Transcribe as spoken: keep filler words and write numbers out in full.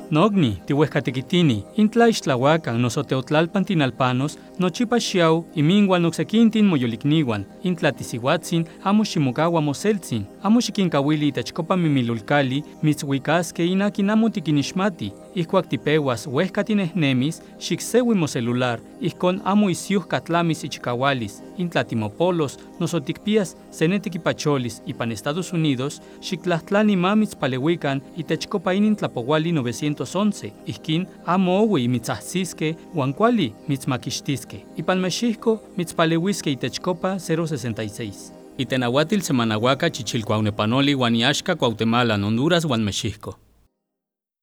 Nogni, tihuescatequitini, intla ixtlahuacan nosoteotlalpan tinalpanos, nochipa xiau, iminguan noxequintin moyolikniwan, intla tisihuatzin, amo ximocaua moseltzin, amo xiquincauili itechcopa mimilulcali, mitzhuicaske inakin amo tiquinixmati, ihcuac tipehuas huescatinehnemis, xicseui mocelular, ihcon amo isiuhca tlamis ichicaualis, intla timopolos, nosoticpias, senetiquipacholis, ipan Estados Unidos, xictlahtlani mamitzpalehuican, itechcopa inin tlapowali novecientos once, ihkin amo owi mitzahsiske, huan kuali mitzmakixtiske, ipan Mexihco mitzpaleuiske itechcopa cero sesenta y seis. Itenahuatil semanahuaca chichilcuaunepanoli huan iaxca Cuauhtemalan, Honduras huan Mexihco.